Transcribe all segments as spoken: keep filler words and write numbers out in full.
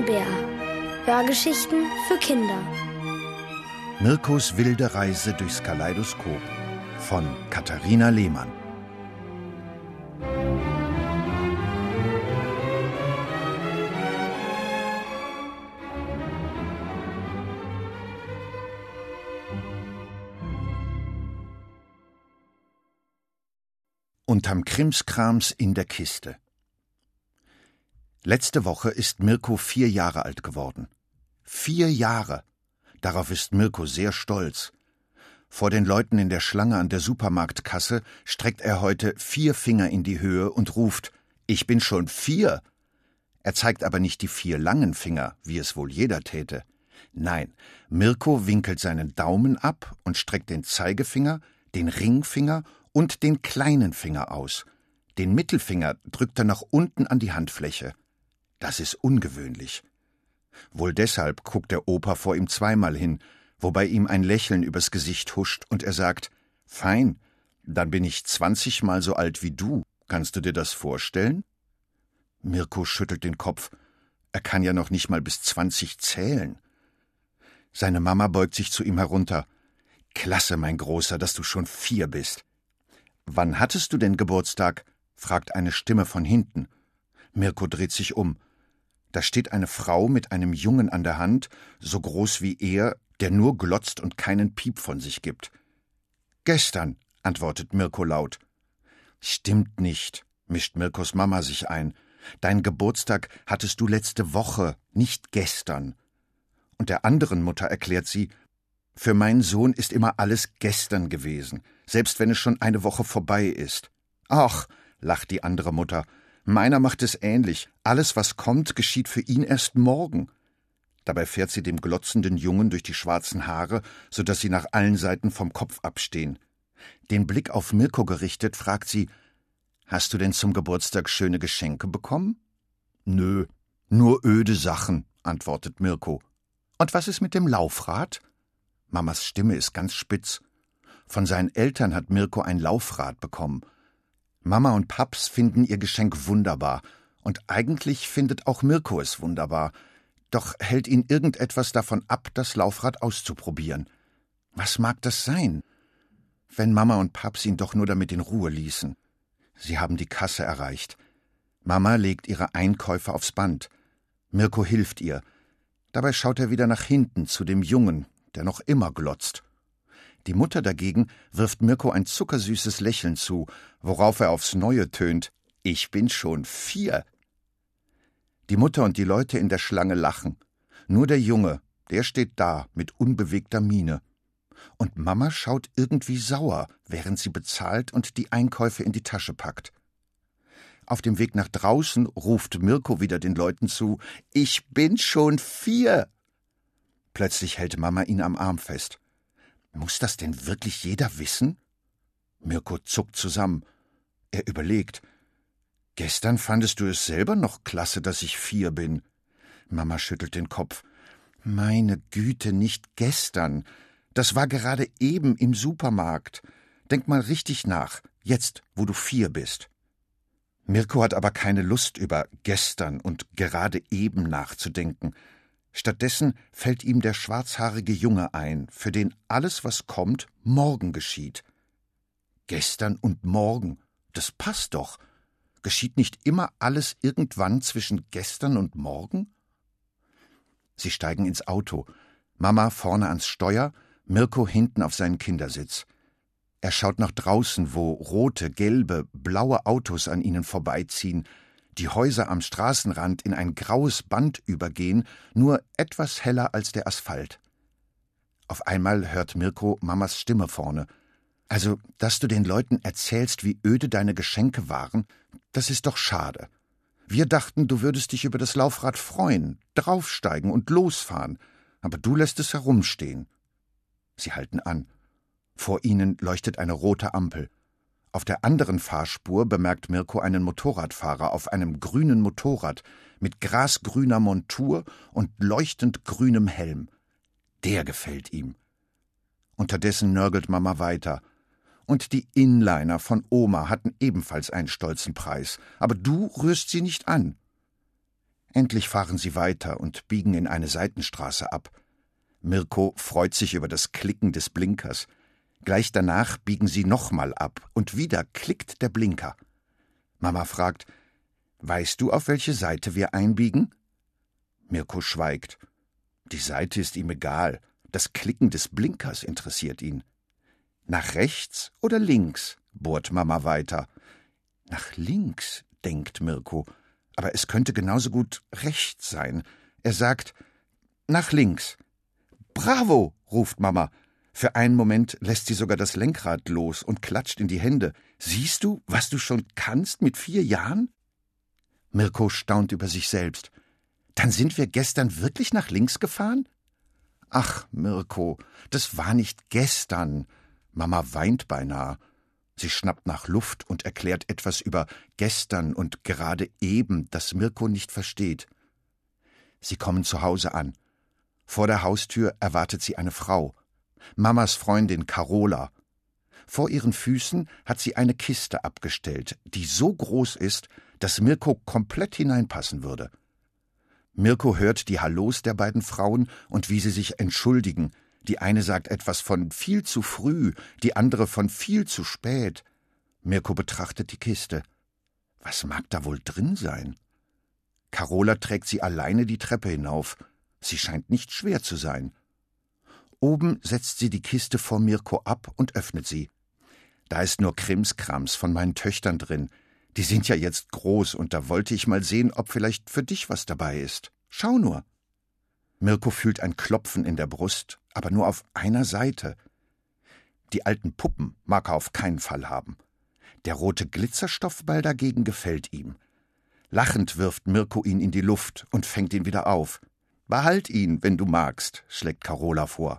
ein Bär. Hörgeschichten für Kinder. Mirkos wilde Reise durchs Kaleidoskop von Katharina Lehmann. Unterm Krimskrams in der Kiste. Letzte Woche ist Mirko vier Jahre alt geworden. Vier Jahre! Darauf ist Mirko sehr stolz. Vor den Leuten in der Schlange an der Supermarktkasse streckt er heute vier Finger in die Höhe und ruft: »Ich bin schon vier!« Er zeigt aber nicht die vier langen Finger, wie es wohl jeder täte. Nein, Mirko winkelt seinen Daumen ab und streckt den Zeigefinger, den Ringfinger und den kleinen Finger aus. Den Mittelfinger drückt er nach unten an die Handfläche. Das ist ungewöhnlich. Wohl deshalb guckt der Opa vor ihm zweimal hin, wobei ihm ein Lächeln übers Gesicht huscht und er sagt: »Fein, dann bin ich zwanzigmal so alt wie du. Kannst du dir das vorstellen?« Mirko schüttelt den Kopf. Er kann ja noch nicht mal bis zwanzig zählen. Seine Mama beugt sich zu ihm herunter. »Klasse, mein Großer, dass du schon vier bist.« »Wann hattest du denn Geburtstag?« fragt eine Stimme von hinten. Mirko dreht sich um. Da steht eine Frau mit einem Jungen an der Hand, so groß wie er, der nur glotzt und keinen Piep von sich gibt. »Gestern«, antwortet Mirko laut. »Stimmt nicht«, mischt Mirkos Mama sich ein. »Dein Geburtstag hattest du letzte Woche, nicht gestern.« Und der anderen Mutter erklärt sie: »Für meinen Sohn ist immer alles gestern gewesen, selbst wenn es schon eine Woche vorbei ist.« »Ach«, lacht die andere Mutter, »meiner macht es ähnlich. Alles, was kommt, geschieht für ihn erst morgen.« Dabei fährt sie dem glotzenden Jungen durch die schwarzen Haare, so dass sie nach allen Seiten vom Kopf abstehen. Den Blick auf Mirko gerichtet, fragt sie: »Hast du denn zum Geburtstag schöne Geschenke bekommen?« »Nö, nur öde Sachen«, antwortet Mirko. »Und was ist mit dem Laufrad?« Mamas Stimme ist ganz spitz. Von seinen Eltern hat Mirko ein Laufrad bekommen. Mama und Paps finden ihr Geschenk wunderbar. Und eigentlich findet auch Mirko es wunderbar. Doch hält ihn irgendetwas davon ab, das Laufrad auszuprobieren. Was mag das sein? Wenn Mama und Paps ihn doch nur damit in Ruhe ließen. Sie haben die Kasse erreicht. Mama legt ihre Einkäufe aufs Band. Mirko hilft ihr. Dabei schaut er wieder nach hinten zu dem Jungen, der noch immer glotzt. Die Mutter dagegen wirft Mirko ein zuckersüßes Lächeln zu, worauf er aufs Neue tönt: »Ich bin schon vier!« Die Mutter und die Leute in der Schlange lachen. Nur der Junge, der steht da mit unbewegter Miene. Und Mama schaut irgendwie sauer, während sie bezahlt und die Einkäufe in die Tasche packt. Auf dem Weg nach draußen ruft Mirko wieder den Leuten zu: »Ich bin schon vier!« Plötzlich hält Mama ihn am Arm fest. »Muss das denn wirklich jeder wissen?« Mirko zuckt zusammen. Er überlegt. »Gestern fandest du es selber noch klasse, dass ich vier bin.« Mama schüttelt den Kopf. »Meine Güte, nicht gestern. Das war gerade eben im Supermarkt. Denk mal richtig nach, jetzt, wo du vier bist.« Mirko hat aber keine Lust, über gestern und gerade eben nachzudenken. Stattdessen fällt ihm der schwarzhaarige Junge ein, für den alles, was kommt, morgen geschieht. Gestern und morgen, das passt doch. Geschieht nicht immer alles irgendwann zwischen gestern und morgen? Sie steigen ins Auto. Mama vorne ans Steuer, Mirko hinten auf seinen Kindersitz. Er schaut nach draußen, wo rote, gelbe, blaue Autos an ihnen vorbeiziehen, die Häuser am Straßenrand in ein graues Band übergehen, nur etwas heller als der Asphalt. Auf einmal hört Mirko Mamas Stimme vorne. »Also, dass du den Leuten erzählst, wie öde deine Geschenke waren, das ist doch schade. Wir dachten, du würdest dich über das Laufrad freuen, draufsteigen und losfahren, aber du lässt es herumstehen.« Sie halten an. Vor ihnen leuchtet eine rote Ampel. Auf der anderen Fahrspur bemerkt Mirko einen Motorradfahrer auf einem grünen Motorrad mit grasgrüner Montur und leuchtend grünem Helm. Der gefällt ihm. Unterdessen nörgelt Mama weiter. Und die Inliner von Oma hatten ebenfalls einen stolzen Preis, aber du rührst sie nicht an. Endlich fahren sie weiter und biegen in eine Seitenstraße ab. Mirko freut sich über das Klicken des Blinkers. Gleich danach biegen sie nochmal ab und wieder klickt der Blinker. Mama fragt: »Weißt du, auf welche Seite wir einbiegen?« Mirko schweigt. Die Seite ist ihm egal. Das Klicken des Blinkers interessiert ihn. »Nach rechts oder links?« bohrt Mama weiter. »Nach links«, denkt Mirko, aber es könnte genauso gut rechts sein. Er sagt: »Nach links.« »Bravo«, ruft Mama. Für einen Moment lässt sie sogar das Lenkrad los und klatscht in die Hände. »Siehst du, was du schon kannst mit vier Jahren?« Mirko staunt über sich selbst. »Dann sind wir gestern wirklich nach links gefahren?« »Ach, Mirko, das war nicht gestern.« Mama weint beinahe. Sie schnappt nach Luft und erklärt etwas über gestern und gerade eben, das Mirko nicht versteht. Sie kommen zu Hause an. Vor der Haustür erwartet sie eine Frau. Mamas Freundin Carola. Vor ihren Füßen hat sie eine Kiste abgestellt, die so groß ist, dass Mirko komplett hineinpassen würde. Mirko hört die Hallos der beiden Frauen und wie sie sich entschuldigen. Die eine sagt etwas von viel zu früh, die andere von viel zu spät. Mirko betrachtet die Kiste. Was mag da wohl drin sein? Carola trägt sie alleine die Treppe hinauf. Sie scheint nicht schwer zu sein. Oben setzt sie die Kiste vor Mirko ab und öffnet sie. Da ist nur Krimskrams von meinen Töchtern drin. Die sind ja jetzt groß und da wollte ich mal sehen, ob vielleicht für dich was dabei ist. Schau nur. Mirko fühlt ein Klopfen in der Brust, aber nur auf einer Seite. Die alten Puppen mag er auf keinen Fall haben. Der rote Glitzerstoffball dagegen gefällt ihm. Lachend wirft Mirko ihn in die Luft und fängt ihn wieder auf. »Behalt ihn, wenn du magst«, schlägt Carola vor.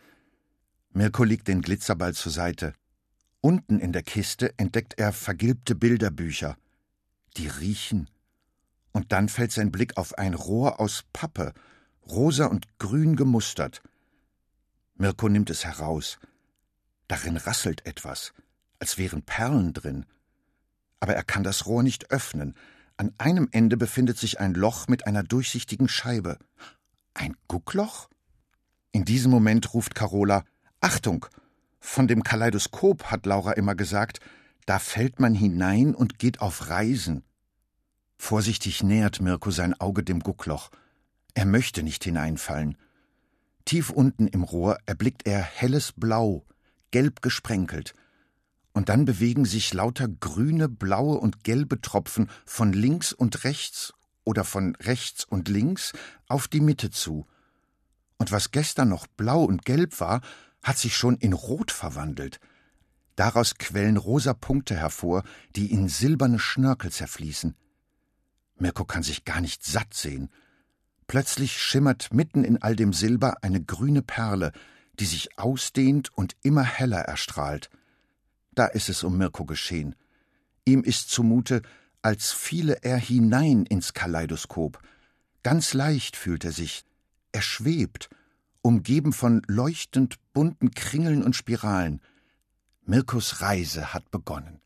Mirko legt den Glitzerball zur Seite. Unten in der Kiste entdeckt er vergilbte Bilderbücher. Die riechen. Und dann fällt sein Blick auf ein Rohr aus Pappe, rosa und grün gemustert. Mirko nimmt es heraus. Darin rasselt etwas, als wären Perlen drin. Aber er kann das Rohr nicht öffnen. An einem Ende befindet sich ein Loch mit einer durchsichtigen Scheibe. Ein Guckloch? In diesem Moment ruft Carola: »Achtung! Von dem Kaleidoskop hat Laura immer gesagt, da fällt man hinein und geht auf Reisen.« Vorsichtig nähert Mirko sein Auge dem Guckloch. Er möchte nicht hineinfallen. Tief unten im Rohr erblickt er helles Blau, gelb gesprenkelt. Und dann bewegen sich lauter grüne, blaue und gelbe Tropfen von links und rechts oder von rechts und links auf die Mitte zu. Und was gestern noch blau und gelb war, hat sich schon in Rot verwandelt. Daraus quellen rosa Punkte hervor, die in silberne Schnörkel zerfließen. Mirko kann sich gar nicht satt sehen. Plötzlich schimmert mitten in all dem Silber eine grüne Perle, die sich ausdehnt und immer heller erstrahlt. Da ist es um Mirko geschehen. Ihm ist zumute, als fiele er hinein ins Kaleidoskop. Ganz leicht fühlt er sich. Er schwebt, umgeben von leuchtend bunten Kringeln und Spiralen. Mirkos Reise hat begonnen.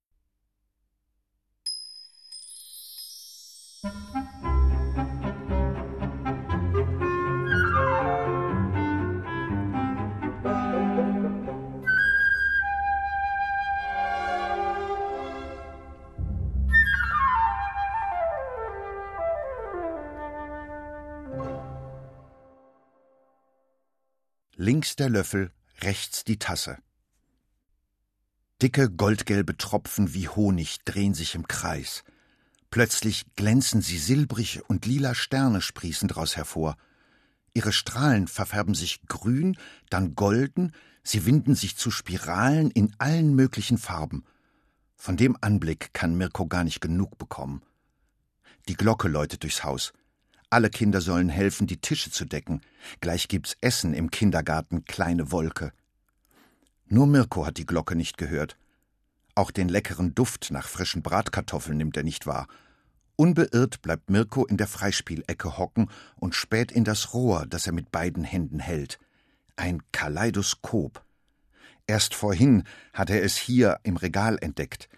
Links der Löffel, rechts die Tasse. Dicke, goldgelbe Tropfen wie Honig drehen sich im Kreis. Plötzlich glänzen sie silbrig und lila Sterne sprießen draus hervor. Ihre Strahlen verfärben sich grün, dann golden, sie winden sich zu Spiralen in allen möglichen Farben. Von dem Anblick kann Mirko gar nicht genug bekommen. Die Glocke läutet durchs Haus. Alle Kinder sollen helfen, die Tische zu decken. Gleich gibt's Essen im Kindergarten Kleine Wolke. Nur Mirko hat die Glocke nicht gehört. Auch den leckeren Duft nach frischen Bratkartoffeln nimmt er nicht wahr. Unbeirrt bleibt Mirko in der Freispielecke hocken und späht in das Rohr, das er mit beiden Händen hält. Ein Kaleidoskop. Erst vorhin hat er es hier im Regal entdeckt.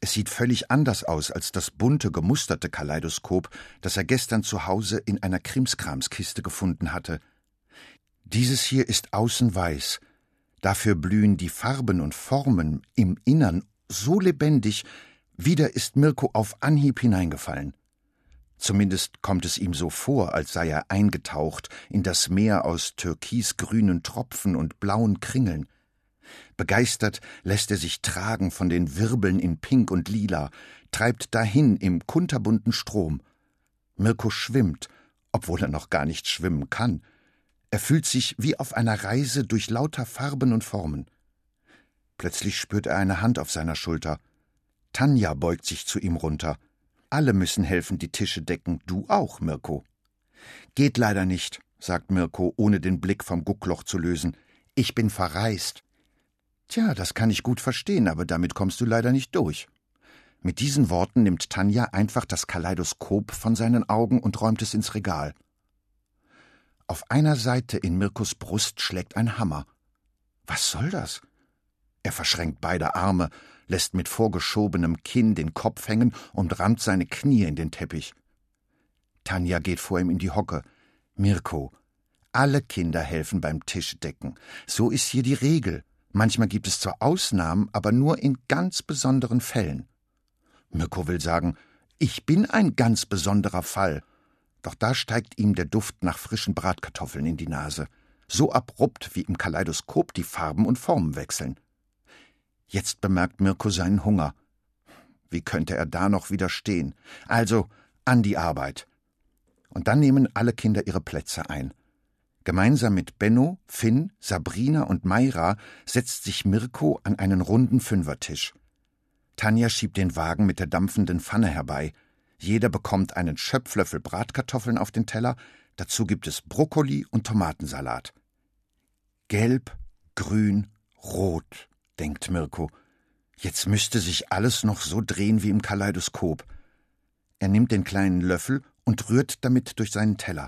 Es sieht völlig anders aus als das bunte, gemusterte Kaleidoskop, das er gestern zu Hause in einer Krimskramskiste gefunden hatte. Dieses hier ist außen weiß, dafür blühen die Farben und Formen im Innern so lebendig, wieder ist Mirko auf Anhieb hineingefallen. Zumindest kommt es ihm so vor, als sei er eingetaucht in das Meer aus türkisgrünen Tropfen und blauen Kringeln. Begeistert lässt er sich tragen von den Wirbeln in Pink und Lila, treibt dahin im kunterbunten Strom. Mirko schwimmt, obwohl er noch gar nicht schwimmen kann. Er fühlt sich wie auf einer Reise durch lauter Farben und Formen. Plötzlich spürt er eine Hand auf seiner Schulter. Tanja beugt sich zu ihm runter. Alle müssen helfen, die Tische decken, du auch, Mirko. Geht leider nicht, sagt Mirko, ohne den Blick vom Guckloch zu lösen. Ich bin verreist. Tja, das kann ich gut verstehen, aber damit kommst du leider nicht durch. Mit diesen Worten nimmt Tanja einfach das Kaleidoskop von seinen Augen und räumt es ins Regal. Auf einer Seite in Mirkos Brust schlägt ein Hammer. Was soll das? Er verschränkt beide Arme, lässt mit vorgeschobenem Kinn den Kopf hängen und rammt seine Knie in den Teppich. Tanja geht vor ihm in die Hocke. Mirko, alle Kinder helfen beim Tischdecken. So ist hier die Regel. Manchmal gibt es zwar Ausnahmen, aber nur in ganz besonderen Fällen. Mirko will sagen, ich bin ein ganz besonderer Fall. Doch da steigt ihm der Duft nach frischen Bratkartoffeln in die Nase. So abrupt, wie im Kaleidoskop die Farben und Formen wechseln. Jetzt bemerkt Mirko seinen Hunger. Wie könnte er da noch widerstehen? Also, an die Arbeit. Und dann nehmen alle Kinder ihre Plätze ein. Gemeinsam mit Benno, Finn, Sabrina und Mayra setzt sich Mirko an einen runden Fünfertisch. Tanja schiebt den Wagen mit der dampfenden Pfanne herbei. Jeder bekommt einen Schöpflöffel Bratkartoffeln auf den Teller, dazu gibt es Brokkoli und Tomatensalat. Gelb, grün, rot, denkt Mirko. Jetzt müsste sich alles noch so drehen wie im Kaleidoskop. Er nimmt den kleinen Löffel und rührt damit durch seinen Teller.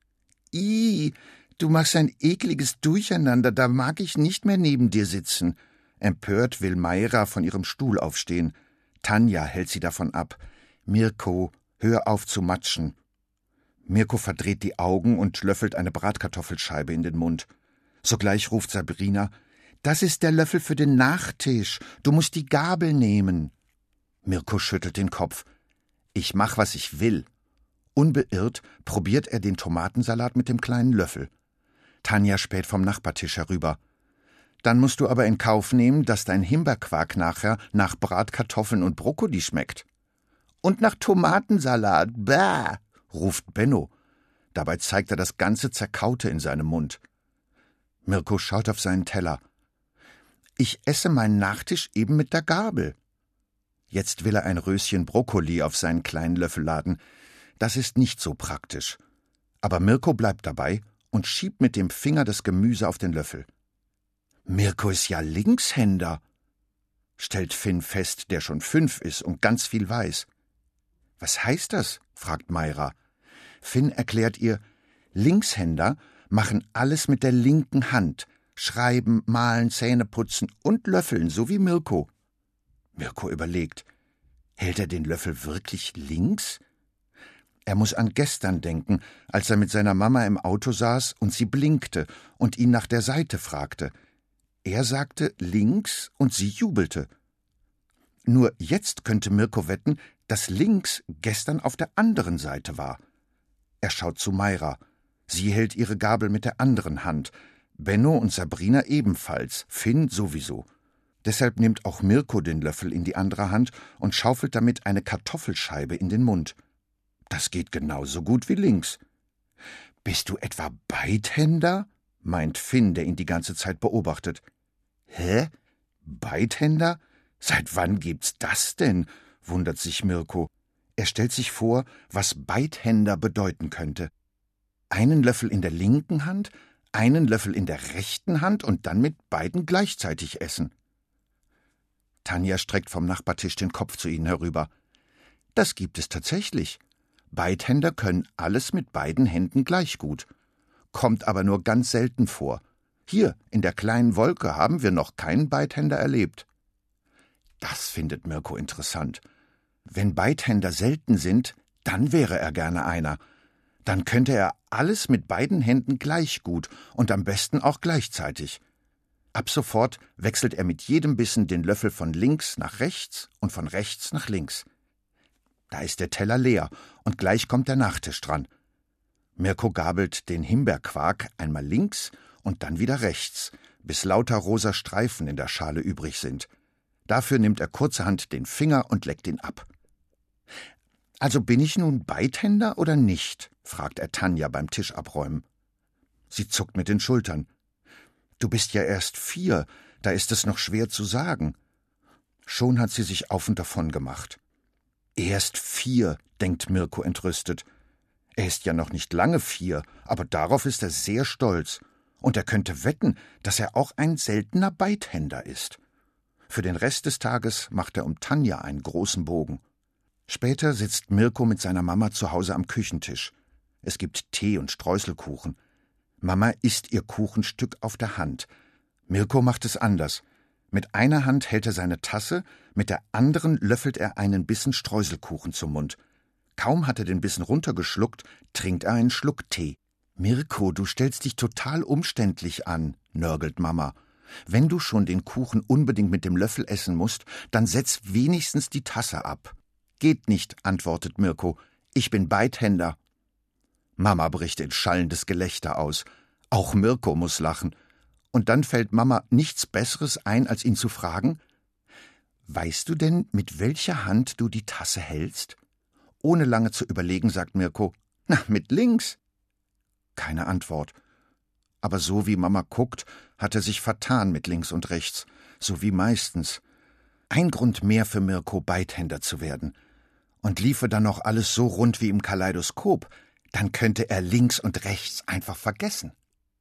»Ih, du machst ein ekliges Durcheinander, da mag ich nicht mehr neben dir sitzen.« Empört will Mayra von ihrem Stuhl aufstehen. Tanja hält sie davon ab. »Mirko, hör auf zu matschen.« Mirko verdreht die Augen und löffelt eine Bratkartoffelscheibe in den Mund. Sogleich ruft Sabrina, »Das ist der Löffel für den Nachtisch. Du musst die Gabel nehmen.« Mirko schüttelt den Kopf. »Ich mach, was ich will.« Unbeirrt probiert er den Tomatensalat mit dem kleinen Löffel. Tanja späht vom Nachbartisch herüber. »Dann musst du aber in Kauf nehmen, dass dein Himbeerquark nachher nach Bratkartoffeln und Brokkoli schmeckt.« »Und nach Tomatensalat, bäh«, ruft Benno. Dabei zeigt er das ganze Zerkaute in seinem Mund. Mirko schaut auf seinen Teller. »Ich esse meinen Nachtisch eben mit der Gabel.« Jetzt will er ein Röschen Brokkoli auf seinen kleinen Löffel laden. Das ist nicht so praktisch. Aber Mirko bleibt dabei und schiebt mit dem Finger das Gemüse auf den Löffel. »Mirko ist ja Linkshänder«, stellt Finn fest, der schon fünf ist und ganz viel weiß. »Was heißt das?« fragt Mayra. Finn erklärt ihr, Linkshänder machen alles mit der linken Hand, schreiben, malen, Zähne putzen und löffeln, so wie Mirko. Mirko überlegt, hält er den Löffel wirklich links? Er muss an gestern denken, als er mit seiner Mama im Auto saß und sie blinkte und ihn nach der Seite fragte. Er sagte links und sie jubelte. Nur jetzt könnte Mirko wetten, dass links gestern auf der anderen Seite war. Er schaut zu Mayra. Sie hält ihre Gabel mit der anderen Hand. Benno und Sabrina ebenfalls, Finn sowieso. Deshalb nimmt auch Mirko den Löffel in die andere Hand und schaufelt damit eine Kartoffelscheibe in den Mund. Das geht genauso gut wie links. »Bist du etwa Beidhänder?« meint Finn, der ihn die ganze Zeit beobachtet. »Hä? Beidhänder? Seit wann gibt's das denn?« wundert sich Mirko. Er stellt sich vor, was Beidhänder bedeuten könnte. Einen Löffel in der linken Hand, einen Löffel in der rechten Hand und dann mit beiden gleichzeitig essen. Tanja streckt vom Nachbartisch den Kopf zu ihnen herüber. »Das gibt es tatsächlich. Beidhänder können alles mit beiden Händen gleich gut. Kommt aber nur ganz selten vor. Hier, in der kleinen Wolke, haben wir noch keinen Beidhänder erlebt.« Das findet Mirko interessant. Wenn Beidhänder selten sind, dann wäre er gerne einer. Dann könnte er alles mit beiden Händen gleich gut und am besten auch gleichzeitig. Ab sofort wechselt er mit jedem Bissen den Löffel von links nach rechts und von rechts nach links. Da ist der Teller leer und gleich kommt der Nachtisch dran. Mirko gabelt den Himbeerquark einmal links und dann wieder rechts, bis lauter rosa Streifen in der Schale übrig sind. Dafür nimmt er kurzerhand den Finger und leckt ihn ab. »Also bin ich nun Beidhänder oder nicht?« fragt er Tanja beim Tisch abräumen. Sie zuckt mit den Schultern. »Du bist ja erst vier, da ist es noch schwer zu sagen.« Schon hat sie sich auf und davon gemacht. »Erst vier«, denkt Mirko entrüstet. Er ist ja noch nicht lange vier, aber darauf ist er sehr stolz. Und er könnte wetten, dass er auch ein seltener Beidhänder ist. Für den Rest des Tages macht er um Tanja einen großen Bogen. Später sitzt Mirko mit seiner Mama zu Hause am Küchentisch. Es gibt Tee und Streuselkuchen. Mama isst ihr Kuchenstück auf der Hand. Mirko macht es anders. Mit einer Hand hält er seine Tasse, mit der anderen löffelt er einen Bissen Streuselkuchen zum Mund. Kaum hat er den Bissen runtergeschluckt, trinkt er einen Schluck Tee. »Mirko, du stellst dich total umständlich an«, nörgelt Mama. »Wenn du schon den Kuchen unbedingt mit dem Löffel essen musst, dann setz wenigstens die Tasse ab.« »Geht nicht«, antwortet Mirko. »Ich bin Beidhänder.« Mama bricht in schallendes Gelächter aus. Auch Mirko muss lachen. Und dann fällt Mama nichts Besseres ein, als ihn zu fragen: »Weißt du denn, mit welcher Hand du die Tasse hältst?« Ohne lange zu überlegen, sagt Mirko: »Na, mit links.« Keine Antwort. Aber so wie Mama guckt, hat er sich vertan mit links und rechts, so wie meistens. Ein Grund mehr für Mirko, Beidhänder zu werden. Und liefe dann noch alles so rund wie im Kaleidoskop, dann könnte er links und rechts einfach vergessen.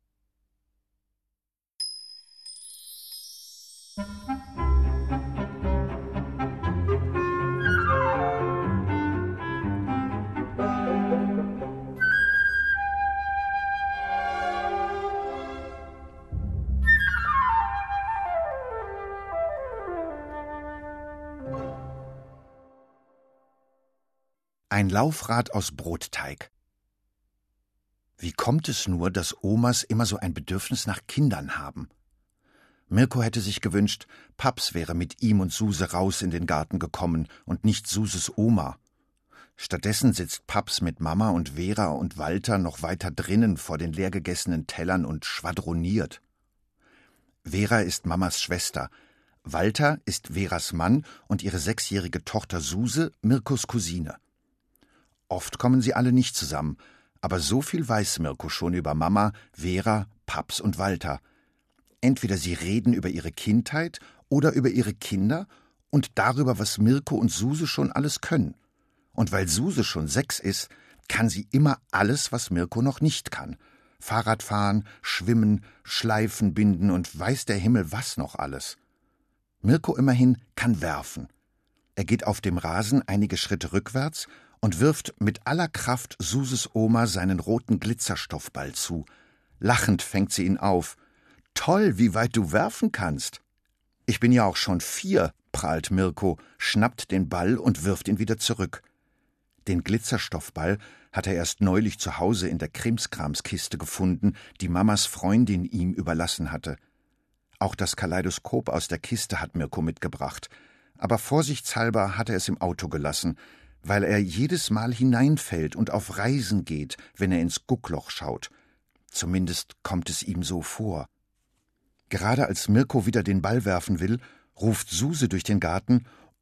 Ein Laufrad aus Brotteig. Wie kommt es nur, dass Omas immer so ein Bedürfnis nach Kindern haben? Mirko hätte sich gewünscht, Paps wäre mit ihm und Suse raus in den Garten gekommen und nicht Suses Oma. Stattdessen sitzt Paps mit Mama und Vera und Walter noch weiter drinnen vor den leergegessenen Tellern und schwadroniert. Vera ist Mamas Schwester, Walter ist Veras Mann und ihre sechsjährige Tochter Suse Mirkos Cousine. Oft kommen sie alle nicht zusammen, aber so viel weiß Mirko schon über Mama, Vera, Paps und Walter. Entweder sie reden über ihre Kindheit oder über ihre Kinder und darüber, was Mirko und Suse schon alles können. Und weil Suse schon sechs ist, kann sie immer alles, was Mirko noch nicht kann. Fahrradfahren, schwimmen, Schleifen binden und weiß der Himmel was noch alles. Mirko immerhin kann werfen. Er geht auf dem Rasen einige Schritte rückwärts und wirft mit aller Kraft Suses Oma seinen roten Glitzerstoffball zu. Lachend fängt sie ihn auf. »Toll, wie weit du werfen kannst!« »Ich bin ja auch schon vier«, prahlt Mirko, schnappt den Ball und wirft ihn wieder zurück. Den Glitzerstoffball hat er erst neulich zu Hause in der Krimskramskiste gefunden, die Mamas Freundin ihm überlassen hatte. Auch das Kaleidoskop aus der Kiste hat Mirko mitgebracht, aber vorsichtshalber hat er es im Auto gelassen, weil er jedes Mal hineinfällt und auf Reisen geht, wenn er ins Guckloch schaut. Zumindest kommt es ihm so vor. Gerade als Mirko wieder den Ball werfen will, ruft Suse durch den Garten: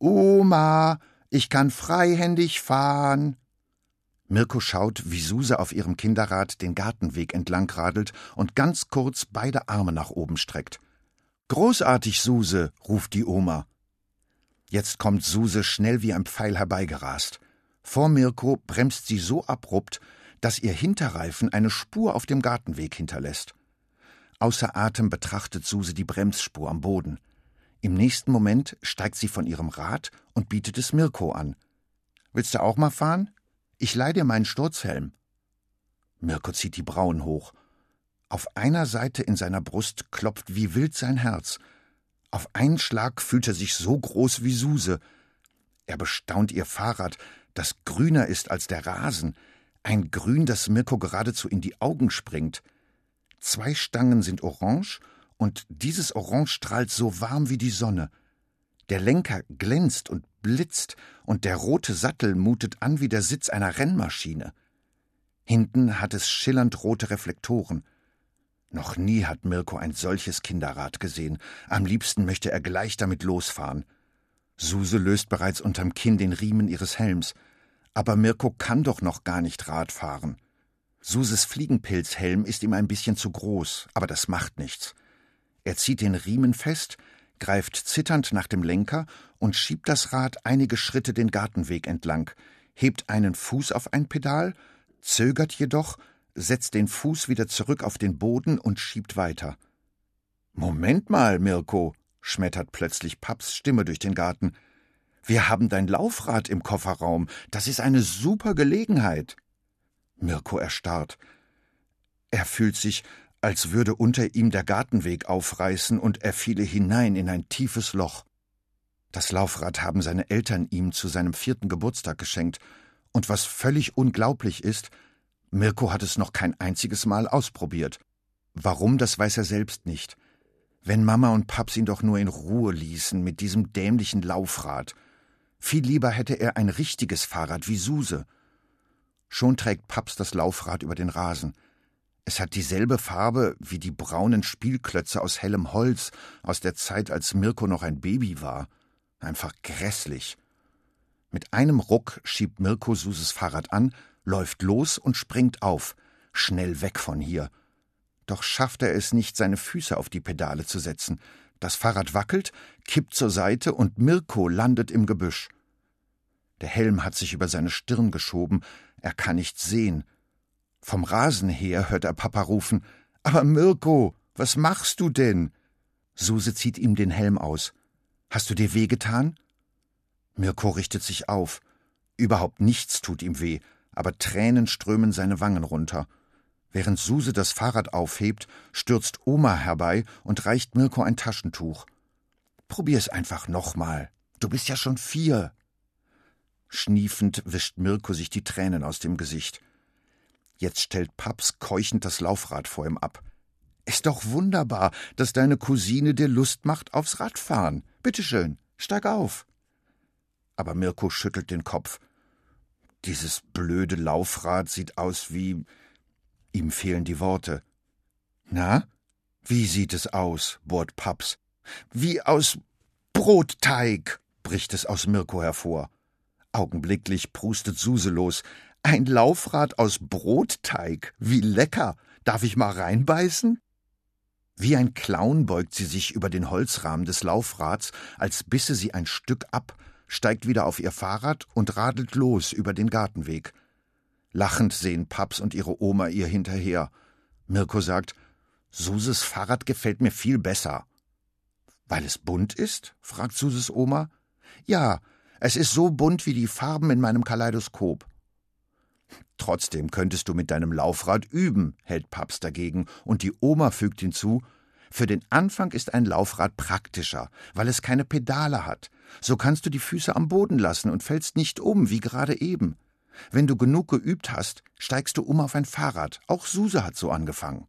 »Oma, ich kann freihändig fahren!« Mirko schaut, wie Suse auf ihrem Kinderrad den Gartenweg entlang radelt und ganz kurz beide Arme nach oben streckt. »Großartig, Suse«, ruft die Oma. Jetzt kommt Suse schnell wie ein Pfeil herbeigerast. Vor Mirko bremst sie so abrupt, dass ihr Hinterreifen eine Spur auf dem Gartenweg hinterlässt. Außer Atem betrachtet Suse die Bremsspur am Boden. Im nächsten Moment steigt sie von ihrem Rad und bietet es Mirko an. »Willst du auch mal fahren? Ich leih dir meinen Sturzhelm.« Mirko zieht die Brauen hoch. Auf einer Seite in seiner Brust klopft wie wild sein Herz. Auf einen Schlag fühlt er sich so groß wie Suse. Er bestaunt ihr Fahrrad, das grüner ist als der Rasen. Ein Grün, das Mirko geradezu in die Augen springt. Zwei Stangen sind orange und dieses Orange strahlt so warm wie die Sonne. Der Lenker glänzt und blitzt und der rote Sattel mutet an wie der Sitz einer Rennmaschine. Hinten hat es schillernd rote Reflektoren. Noch nie hat Mirko ein solches Kinderrad gesehen. Am liebsten möchte er gleich damit losfahren. Suse löst bereits unterm Kinn den Riemen ihres Helms. Aber Mirko kann doch noch gar nicht Rad fahren. Suses Fliegenpilzhelm ist ihm ein bisschen zu groß, aber das macht nichts. Er zieht den Riemen fest, greift zitternd nach dem Lenker und schiebt das Rad einige Schritte den Gartenweg entlang, hebt einen Fuß auf ein Pedal, zögert jedoch, setzt den Fuß wieder zurück auf den Boden und schiebt weiter. »Moment mal, Mirko«, schmettert plötzlich Paps Stimme durch den Garten. »Wir haben dein Laufrad im Kofferraum. Das ist eine super Gelegenheit.« Mirko erstarrt. Er fühlt sich, als würde unter ihm der Gartenweg aufreißen und er fiele hinein in ein tiefes Loch. Das Laufrad haben seine Eltern ihm zu seinem vierten Geburtstag geschenkt. Und was völlig unglaublich ist, Mirko hat es noch kein einziges Mal ausprobiert. Warum, das weiß er selbst nicht. Wenn Mama und Paps ihn doch nur in Ruhe ließen mit diesem dämlichen Laufrad. Viel lieber hätte er ein richtiges Fahrrad wie Suse. Schon trägt Paps das Laufrad über den Rasen. Es hat dieselbe Farbe wie die braunen Spielklötze aus hellem Holz aus der Zeit, als Mirko noch ein Baby war. Einfach grässlich. Mit einem Ruck schiebt Mirko Suses Fahrrad an, läuft los und springt auf, schnell weg von hier. Doch schafft er es nicht, seine Füße auf die Pedale zu setzen. Das Fahrrad wackelt, kippt zur Seite und Mirko landet im Gebüsch. Der Helm hat sich über seine Stirn geschoben, er kann nichts sehen. Vom Rasen her hört er Papa rufen: »Aber Mirko, was machst du denn?« Suse zieht ihm den Helm aus. »Hast du dir wehgetan?« Mirko richtet sich auf. Überhaupt nichts tut ihm weh, aber Tränen strömen seine Wangen runter. Während Suse das Fahrrad aufhebt, stürzt Oma herbei und reicht Mirko ein Taschentuch. »Probier's einfach nochmal. Du bist ja schon vier.« Schniefend wischt Mirko sich die Tränen aus dem Gesicht. Jetzt stellt Paps keuchend das Laufrad vor ihm ab. »Ist doch wunderbar, dass deine Cousine dir Lust macht aufs Radfahren. Bitteschön, steig auf.« Aber Mirko schüttelt den Kopf. Dieses blöde Laufrad sieht aus wie... Ihm fehlen die Worte. »Na, wie sieht es aus?« bohrt Paps. »Wie aus Brotteig«, bricht es aus Mirko hervor. Augenblicklich prustet Suse los. »Ein Laufrad aus Brotteig? Wie lecker! Darf ich mal reinbeißen?« Wie ein Clown beugt sie sich über den Holzrahmen des Laufrads, als bisse sie ein Stück ab, steigt wieder auf ihr Fahrrad und radelt los über den Gartenweg. Lachend sehen Paps und ihre Oma ihr hinterher. Mirko sagt: »Suses Fahrrad gefällt mir viel besser.« »Weil es bunt ist?« fragt Suses Oma. »Ja, es ist so bunt wie die Farben in meinem Kaleidoskop.« »Trotzdem könntest du mit deinem Laufrad üben«, hält Paps dagegen, und die Oma fügt hinzu: »Für den Anfang ist ein Laufrad praktischer, weil es keine Pedale hat. So kannst du die Füße am Boden lassen und fällst nicht um, wie gerade eben. Wenn du genug geübt hast, steigst du um auf ein Fahrrad. Auch Suse hat so angefangen.«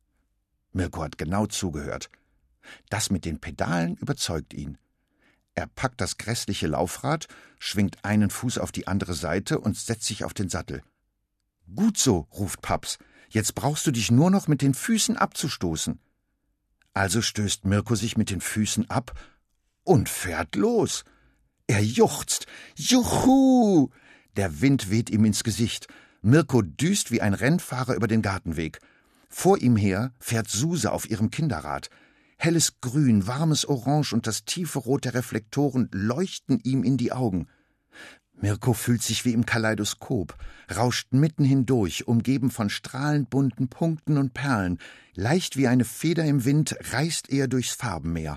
Mirko hat genau zugehört. Das mit den Pedalen überzeugt ihn. Er packt das grässliche Laufrad, schwingt einen Fuß auf die andere Seite und setzt sich auf den Sattel. »Gut so«, ruft Paps, »jetzt brauchst du dich nur noch mit den Füßen abzustoßen.« Also stößt Mirko sich mit den Füßen ab und fährt los. Er juchzt. »Juhu!« Der Wind weht ihm ins Gesicht. Mirko düst wie ein Rennfahrer über den Gartenweg. Vor ihm her fährt Suse auf ihrem Kinderrad. Helles Grün, warmes Orange und das tiefe Rot der Reflektoren leuchten ihm in die Augen. Mirko fühlt sich wie im Kaleidoskop, rauscht mitten hindurch, umgeben von strahlend bunten Punkten und Perlen. Leicht wie eine Feder im Wind reist er durchs Farbenmeer.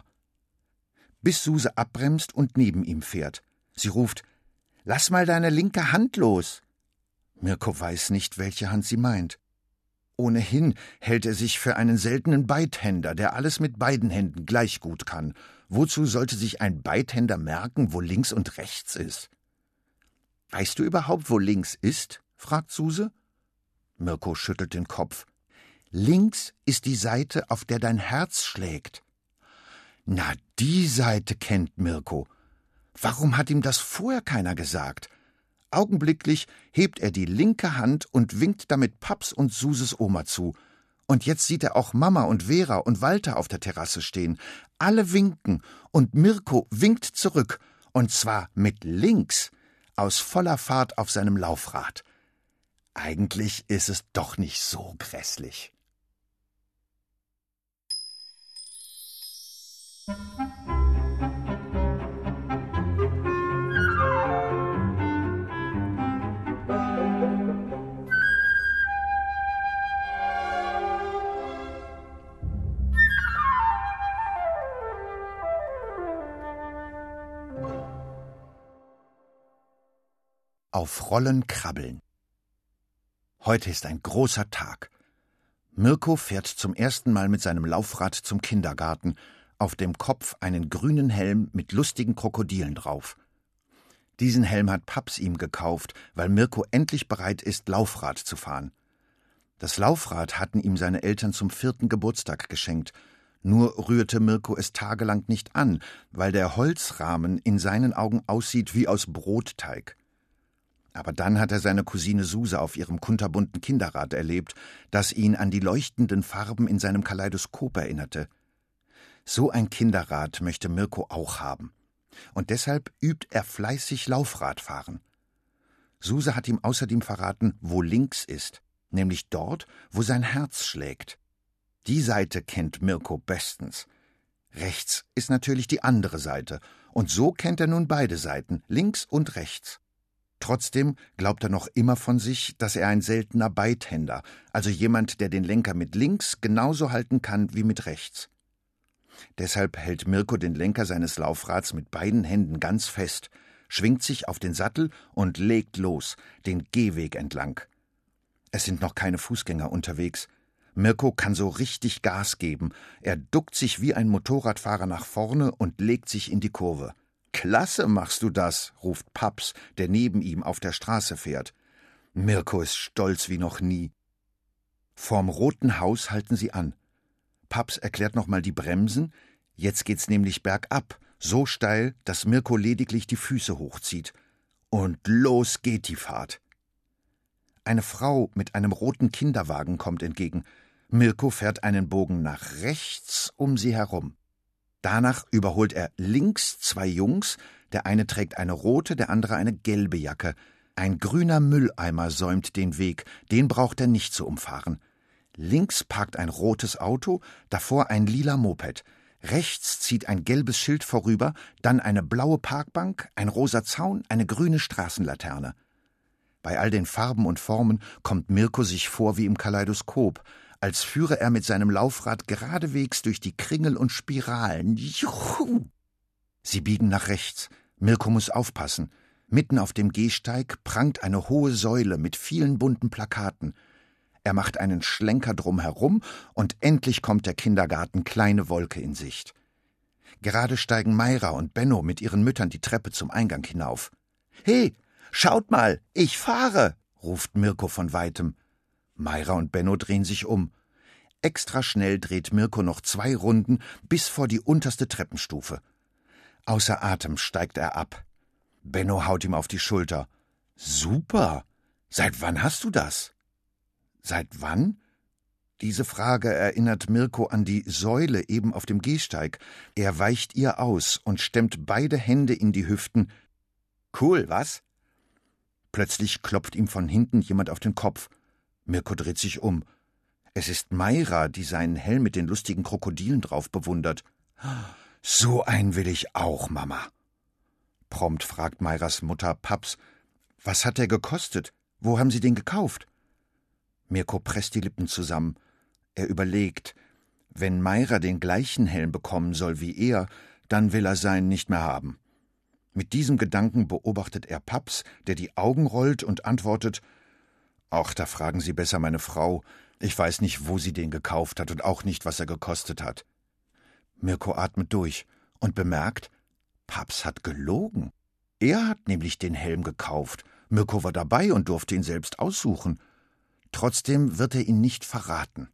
Bis Suse abbremst und neben ihm fährt. Sie ruft: »Lass mal deine linke Hand los.« Mirko weiß nicht, welche Hand sie meint. Ohnehin hält er sich für einen seltenen Beidhänder, der alles mit beiden Händen gleich gut kann. Wozu sollte sich ein Beidhänder merken, wo links und rechts ist? »Weißt du überhaupt, wo links ist?« fragt Suse. Mirko schüttelt den Kopf. »Links ist die Seite, auf der dein Herz schlägt.« Na, die Seite kennt Mirko. Warum hat ihm das vorher keiner gesagt? Augenblicklich hebt er die linke Hand und winkt damit Paps und Suses Oma zu. Und jetzt sieht er auch Mama und Vera und Walter auf der Terrasse stehen. Alle winken und Mirko winkt zurück. Und zwar mit links, aus voller Fahrt auf seinem Laufrad. Eigentlich ist es doch nicht so grässlich. Auf Rollen krabbeln. Heute ist ein großer Tag. Mirko fährt zum ersten Mal mit seinem Laufrad zum Kindergarten, auf dem Kopf einen grünen Helm mit lustigen Krokodilen drauf. Diesen Helm hat Paps ihm gekauft, weil Mirko endlich bereit ist, Laufrad zu fahren. Das Laufrad hatten ihm seine Eltern zum vierten Geburtstag geschenkt. Nur rührte Mirko es tagelang nicht an, weil der Holzrahmen in seinen Augen aussieht wie aus Brotteig. Aber dann hat er seine Cousine Suse auf ihrem kunterbunten Kinderrad erlebt, das ihn an die leuchtenden Farben in seinem Kaleidoskop erinnerte. So ein Kinderrad möchte Mirko auch haben. Und deshalb übt er fleißig Laufradfahren. Suse hat ihm außerdem verraten, wo links ist, nämlich dort, wo sein Herz schlägt. Die Seite kennt Mirko bestens. Rechts ist natürlich die andere Seite, und so kennt er nun beide Seiten, links und rechts. Trotzdem glaubt er noch immer von sich, dass er ein seltener Beidhänder, also jemand, der den Lenker mit links genauso halten kann wie mit rechts. Deshalb hält Mirko den Lenker seines Laufrads mit beiden Händen ganz fest, schwingt sich auf den Sattel und legt los, den Gehweg entlang. Es sind noch keine Fußgänger unterwegs. Mirko kann so richtig Gas geben. Er duckt sich wie ein Motorradfahrer nach vorne und legt sich in die Kurve. »Klasse machst du das«, ruft Paps, der neben ihm auf der Straße fährt. Mirko ist stolz wie noch nie. Vorm Roten Haus halten sie an. Paps erklärt nochmal die Bremsen. Jetzt geht's nämlich bergab, so steil, dass Mirko lediglich die Füße hochzieht. Und los geht die Fahrt. Eine Frau mit einem roten Kinderwagen kommt entgegen. Mirko fährt einen Bogen nach rechts um sie herum. Danach überholt er links zwei Jungs, der eine trägt eine rote, der andere eine gelbe Jacke. Ein grüner Mülleimer säumt den Weg, den braucht er nicht zu umfahren. Links parkt ein rotes Auto, davor ein lila Moped. Rechts zieht ein gelbes Schild vorüber, dann eine blaue Parkbank, ein rosa Zaun, eine grüne Straßenlaterne. Bei all den Farben und Formen kommt Mirko sich vor wie im Kaleidoskop, als führe er mit seinem Laufrad geradewegs durch die Kringel und Spiralen. Juhu! Sie biegen nach rechts. Mirko muss aufpassen. Mitten auf dem Gehsteig prangt eine hohe Säule mit vielen bunten Plakaten. Er macht einen Schlenker drumherum und endlich kommt der Kindergarten Kleine Wolke in Sicht. Gerade steigen Mayra und Benno mit ihren Müttern die Treppe zum Eingang hinauf. »Hey, schaut mal, ich fahre«, ruft Mirko von weitem. Mayra und Benno drehen sich um. Extra schnell dreht Mirko noch zwei Runden bis vor die unterste Treppenstufe. Außer Atem steigt er ab. Benno haut ihm auf die Schulter. »Super! Seit wann hast du das?« »Seit wann?« Diese Frage erinnert Mirko an die Säule eben auf dem Gehsteig. Er weicht ihr aus und stemmt beide Hände in die Hüften. »Cool, was?« Plötzlich klopft ihm von hinten jemand auf den Kopf. Mirko dreht sich um. Es ist Mayra, die seinen Helm mit den lustigen Krokodilen drauf bewundert. »So einen will ich auch, Mama.« Prompt fragt Mayras Mutter Paps. »Was hat der gekostet? Wo haben Sie den gekauft?« Mirko presst die Lippen zusammen. Er überlegt, wenn Mayra den gleichen Helm bekommen soll wie er, dann will er seinen nicht mehr haben. Mit diesem Gedanken beobachtet er Paps, der die Augen rollt und antwortet: »Ach, da fragen Sie besser meine Frau. Ich weiß nicht, wo sie den gekauft hat und auch nicht, was er gekostet hat. Mirko atmet durch und bemerkt, Paps hat gelogen. Er hat nämlich den Helm gekauft. Mirko war dabei und durfte ihn selbst aussuchen. Trotzdem wird er ihn nicht verraten.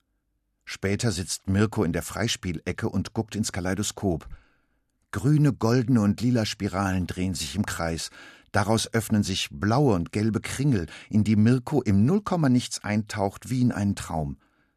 Später sitzt Mirko in der Freispielecke und guckt ins Kaleidoskop. Grüne, goldene und lila Spiralen drehen sich im Kreis. Daraus öffnen sich blaue und gelbe Kringel, in die Mirko im Nullkommanichts eintaucht wie in einen Traum.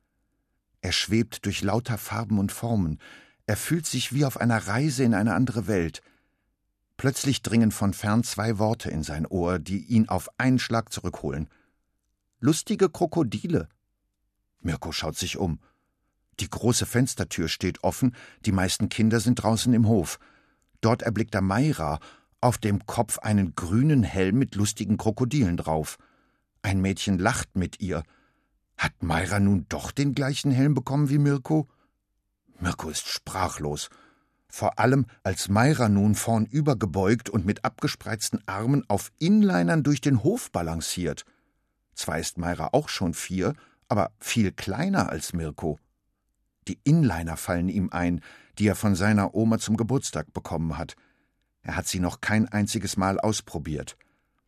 Er schwebt durch lauter Farben und Formen. Er fühlt sich wie auf einer Reise in eine andere Welt. Plötzlich dringen von fern zwei Worte in sein Ohr, die ihn auf einen Schlag zurückholen. »Lustige Krokodile.« Mirko schaut sich um. Die große Fenstertür steht offen, die meisten Kinder sind draußen im Hof. Dort erblickt er Mayra, auf dem Kopf einen grünen Helm mit lustigen Krokodilen drauf. Ein Mädchen lacht mit ihr. Hat Mayra nun doch den gleichen Helm bekommen wie Mirko? Mirko ist sprachlos. Vor allem, als Mayra nun vornüber gebeugt und mit abgespreizten Armen auf Inlinern durch den Hof balanciert. Zwar ist Mayra auch schon vier, aber viel kleiner als Mirko. Die Inliner fallen ihm ein, die er von seiner Oma zum Geburtstag bekommen hat. Er hat sie noch kein einziges Mal ausprobiert.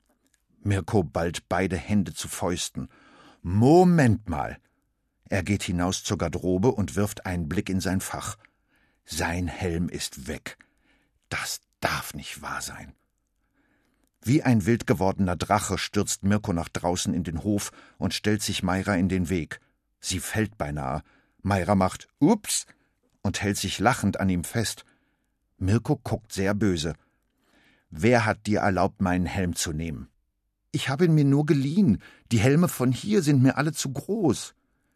Mirko ballt beide Hände zu Fäusten. Moment mal! Er geht hinaus zur Garderobe und wirft einen Blick in sein Fach. Sein Helm ist weg. Das darf nicht wahr sein. Wie ein wild gewordener Drache stürzt Mirko nach draußen in den Hof und stellt sich Mayra in den Weg. Sie fällt beinahe. Mayra macht »Ups« und hält sich lachend an ihm fest. Mirko guckt sehr böse. »Wer hat dir erlaubt, meinen Helm zu nehmen?« »Ich habe ihn mir nur geliehen. Die Helme von hier sind mir alle zu groß.«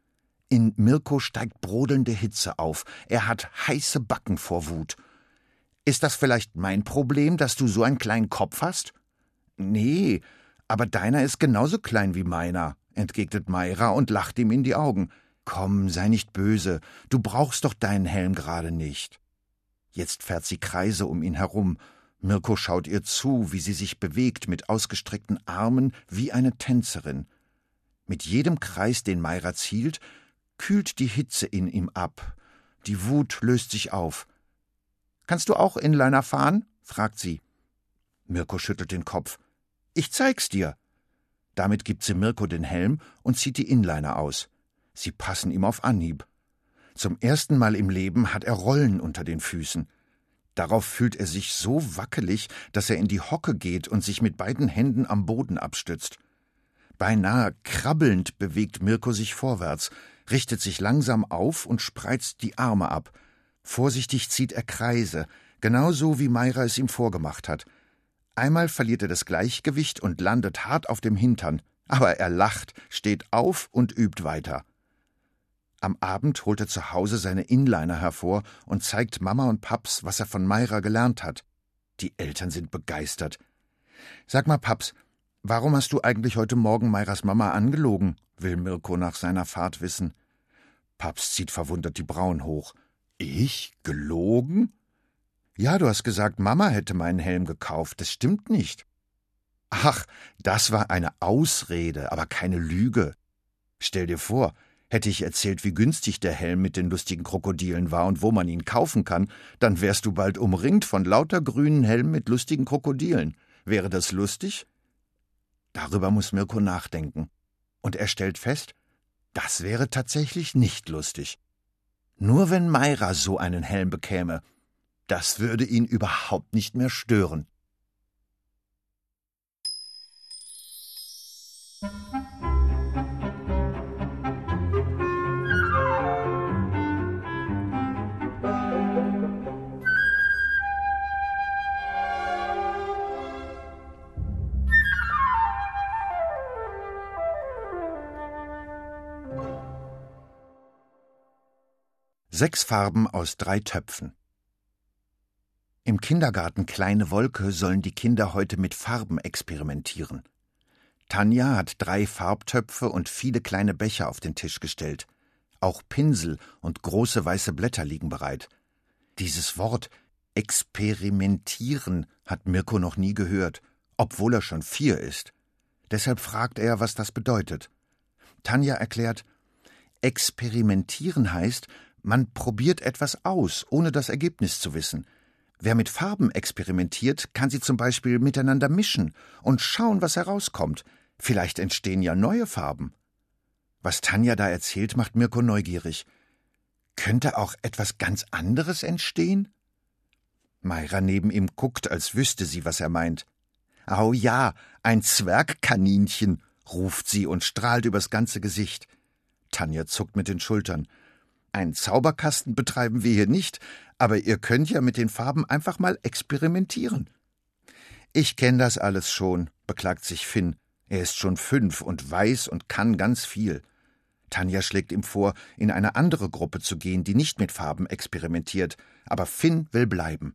In Mirko steigt brodelnde Hitze auf. Er hat heiße Backen vor Wut. »Ist das vielleicht mein Problem, dass du so einen kleinen Kopf hast?« »Nee, aber deiner ist genauso klein wie meiner«, entgegnet Mayra und lacht ihm in die Augen. »Komm, sei nicht böse. Du brauchst doch deinen Helm gerade nicht.« Jetzt fährt sie Kreise um ihn herum. Mirko schaut ihr zu, wie sie sich bewegt mit ausgestreckten Armen wie eine Tänzerin. Mit jedem Kreis, den Mayra zielt, kühlt die Hitze in ihm ab. Die Wut löst sich auf. »Kannst du auch Inliner fahren?« fragt sie. Mirko schüttelt den Kopf. »Ich zeig's dir.« Damit gibt sie Mirko den Helm und zieht die Inliner aus. Sie passen ihm auf Anhieb. Zum ersten Mal im Leben hat er Rollen unter den Füßen. Darauf fühlt er sich so wackelig, dass er in die Hocke geht und sich mit beiden Händen am Boden abstützt. Beinahe krabbelnd bewegt Mirko sich vorwärts, richtet sich langsam auf und spreizt die Arme ab. Vorsichtig zieht er Kreise, genauso wie Mayra es ihm vorgemacht hat. Einmal verliert er das Gleichgewicht und landet hart auf dem Hintern, aber er lacht, steht auf und übt weiter. Am Abend holt er zu Hause seine Inliner hervor und zeigt Mama und Paps, was er von Mayra gelernt hat. Die Eltern sind begeistert. »Sag mal, Paps, warum hast du eigentlich heute Morgen Mayras Mama angelogen?« will Mirko nach seiner Fahrt wissen. Paps zieht verwundert die Brauen hoch. »Ich? Gelogen?« »Ja, du hast gesagt, Mama hätte meinen Helm gekauft. Das stimmt nicht.« »Ach, das war eine Ausrede, aber keine Lüge. Stell dir vor, hätte ich erzählt, wie günstig der Helm mit den lustigen Krokodilen war und wo man ihn kaufen kann, dann wärst du bald umringt von lauter grünen Helmen mit lustigen Krokodilen. Wäre das lustig?« Darüber muss Mirko nachdenken. Und er stellt fest, das wäre tatsächlich nicht lustig. Nur wenn Mayra so einen Helm bekäme, das würde ihn überhaupt nicht mehr stören. Sechs Farben aus drei Töpfen. Im Kindergarten Kleine Wolke sollen die Kinder heute mit Farben experimentieren. Tanja hat drei Farbtöpfe und viele kleine Becher auf den Tisch gestellt. Auch Pinsel und große weiße Blätter liegen bereit. Dieses Wort experimentieren hat Mirko noch nie gehört, obwohl er schon vier ist. Deshalb fragt er, was das bedeutet. Tanja erklärt, Experimentieren heißt, man probiert etwas aus, ohne das Ergebnis zu wissen. Wer mit Farben experimentiert, kann sie zum Beispiel miteinander mischen und schauen, was herauskommt. Vielleicht entstehen ja neue Farben. Was Tanja da erzählt, macht Mirko neugierig. Könnte auch etwas ganz anderes entstehen? Mayra neben ihm guckt, als wüsste sie, was er meint. »Au ja, ein Zwergkaninchen«, ruft sie und strahlt übers ganze Gesicht. Tanja zuckt mit den Schultern. »Einen Zauberkasten betreiben wir hier nicht, aber ihr könnt ja mit den Farben einfach mal experimentieren.« »Ich kenne das alles schon«, beklagt sich Finn. Er ist schon fünf und weiß und kann ganz viel. Tanja schlägt ihm vor, in eine andere Gruppe zu gehen, die nicht mit Farben experimentiert, aber Finn will bleiben.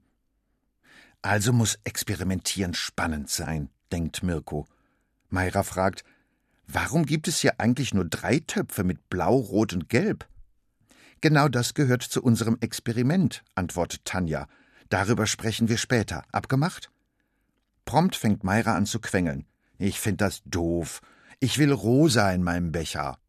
Also muss Experimentieren spannend sein, denkt Mirko. Mayra fragt, warum gibt es hier eigentlich nur drei Töpfe mit Blau, Rot und Gelb? Genau das gehört zu unserem Experiment, antwortet Tanja. Darüber sprechen wir später. Abgemacht? Prompt fängt Mayra an zu quengeln. Ich find das doof. Ich will rosa in meinem Becher.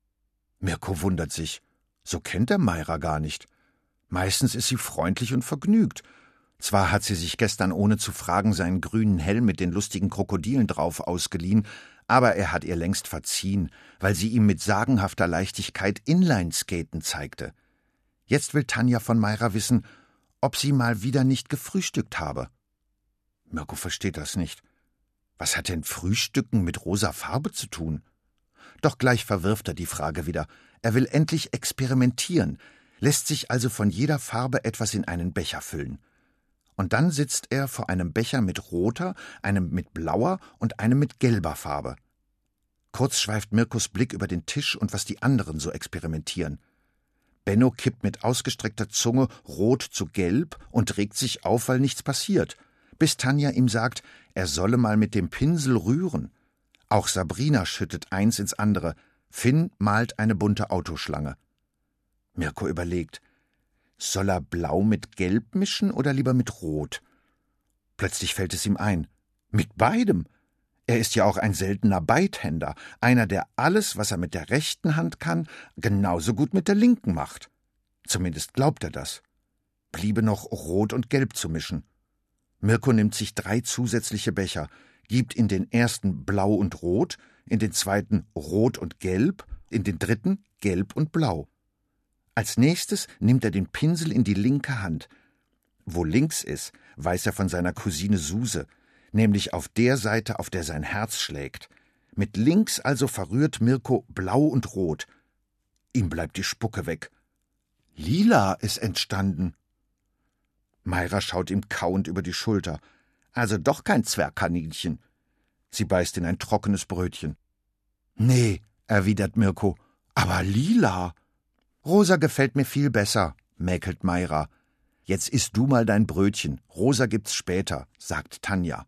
Mirko wundert sich. So kennt er Mayra gar nicht. Meistens ist sie freundlich und vergnügt. Zwar hat sie sich gestern ohne zu fragen seinen grünen Helm mit den lustigen Krokodilen drauf ausgeliehen, aber er hat ihr längst verziehen, weil sie ihm mit sagenhafter Leichtigkeit Inlineskaten zeigte. Jetzt will Tanja von Mayra wissen, ob sie mal wieder nicht gefrühstückt habe. Mirko versteht das nicht. Was hat denn Frühstücken mit rosa Farbe zu tun? Doch gleich verwirft er die Frage wieder. Er will endlich experimentieren, lässt sich also von jeder Farbe etwas in einen Becher füllen. Und dann sitzt er vor einem Becher mit roter, einem mit blauer und einem mit gelber Farbe. Kurz schweift Mirkos Blick über den Tisch und was die anderen so experimentieren. Benno kippt mit ausgestreckter Zunge rot zu gelb und regt sich auf, weil nichts passiert, bis Tanja ihm sagt, er solle mal mit dem Pinsel rühren. Auch Sabrina schüttet eins ins andere. Finn malt eine bunte Autoschlange. Mirko überlegt, soll er Blau mit Gelb mischen oder lieber mit Rot? Plötzlich fällt es ihm ein, mit beidem. Er ist ja auch ein seltener Beidhänder, einer, der alles, was er mit der rechten Hand kann, genauso gut mit der linken macht. Zumindest glaubt er das. Bliebe noch Rot und Gelb zu mischen. Mirko nimmt sich drei zusätzliche Becher, gibt in den ersten Blau und Rot, in den zweiten Rot und Gelb, in den dritten Gelb und Blau. Als nächstes nimmt er den Pinsel in die linke Hand. Wo links ist, weiß er von seiner Cousine Suse, nämlich auf der Seite, auf der sein Herz schlägt. Mit links also verrührt Mirko Blau und Rot. Ihm bleibt die Spucke weg. Lila ist entstanden. Mayra schaut ihm kauend über die Schulter. Also doch kein Zwergkaninchen. Sie beißt in ein trockenes Brötchen. Nee, erwidert Mirko, aber lila. Rosa gefällt mir viel besser, mäkelt Mayra. Jetzt isst du mal dein Brötchen, rosa gibt's später, sagt Tanja.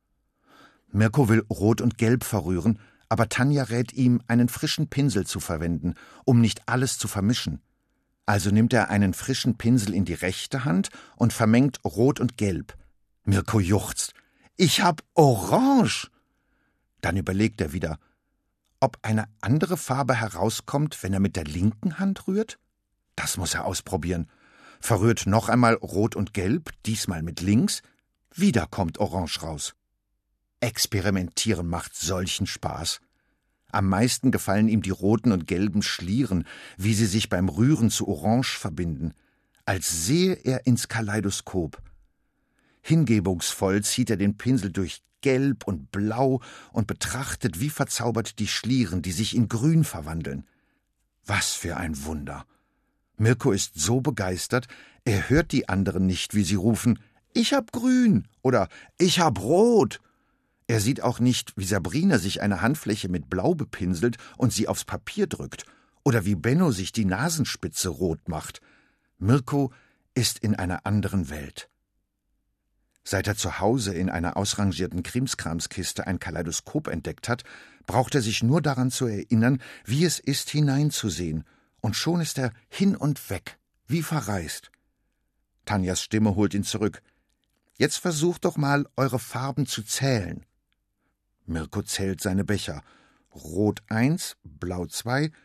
Mirko will Rot und Gelb verrühren, aber Tanja rät ihm, einen frischen Pinsel zu verwenden, um nicht alles zu vermischen. Also nimmt er einen frischen Pinsel in die rechte Hand und vermengt Rot und Gelb. Mirko juchzt. Ich hab Orange! Dann überlegt er wieder, ob eine andere Farbe herauskommt, wenn er mit der linken Hand rührt? Das muss er ausprobieren. Verrührt noch einmal Rot und Gelb, diesmal mit links. Wieder kommt Orange raus. Experimentieren macht solchen Spaß. Am meisten gefallen ihm die roten und gelben Schlieren, wie sie sich beim Rühren zu Orange verbinden, als sehe er ins Kaleidoskop. Hingebungsvoll zieht er den Pinsel durch Gelb und Blau und betrachtet wie verzaubert die Schlieren, die sich in Grün verwandeln. Was für ein Wunder! Mirko ist so begeistert, er hört die anderen nicht, wie sie rufen, »Ich hab Grün« oder »Ich hab Rot«. Er sieht auch nicht, wie Sabrina sich eine Handfläche mit Blau bepinselt und sie aufs Papier drückt, oder wie Benno sich die Nasenspitze rot macht. Mirko ist in einer anderen Welt. Seit er zu Hause in einer ausrangierten Krimskramskiste ein Kaleidoskop entdeckt hat, braucht er sich nur daran zu erinnern, wie es ist, hineinzusehen, und schon ist er hin und weg, wie verreist. Tanjas Stimme holt ihn zurück. »Jetzt versucht doch mal, eure Farben zu zählen.« Mirko zählt seine Becher. Rot eins, Blau zwei,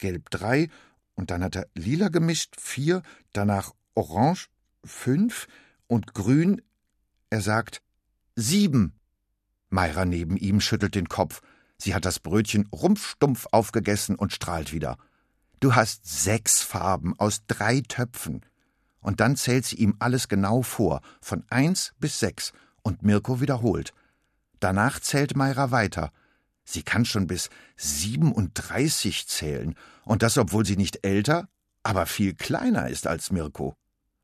gelb drei, und dann hat er lila gemischt, vier, danach orange, fünf und grün, er sagt, sieben. Mayra neben ihm schüttelt den Kopf. Sie hat das Brötchen rumpfstumpf aufgegessen und strahlt wieder. Du hast sechs Farben aus drei Töpfen. Und dann zählt sie ihm alles genau vor, von eins bis sechs, und Mirko wiederholt. Danach zählt Mayra weiter. Sie kann schon bis siebenunddreißig zählen, und das, obwohl sie nicht älter, aber viel kleiner ist als Mirko.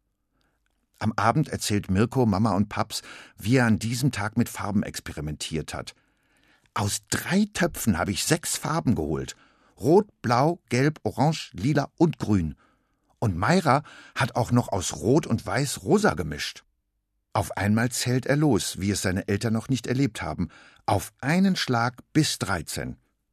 Am Abend erzählt Mirko Mama und Paps, wie er an diesem Tag mit Farben experimentiert hat. Aus drei Töpfen habe ich sechs Farben geholt. Rot, Blau, Gelb, Orange, Lila und Grün. Und Mayra hat auch noch aus Rot und Weiß rosa gemischt. Auf einmal zählt er los, wie es seine Eltern noch nicht erlebt haben. Auf einen Schlag bis dreizehn.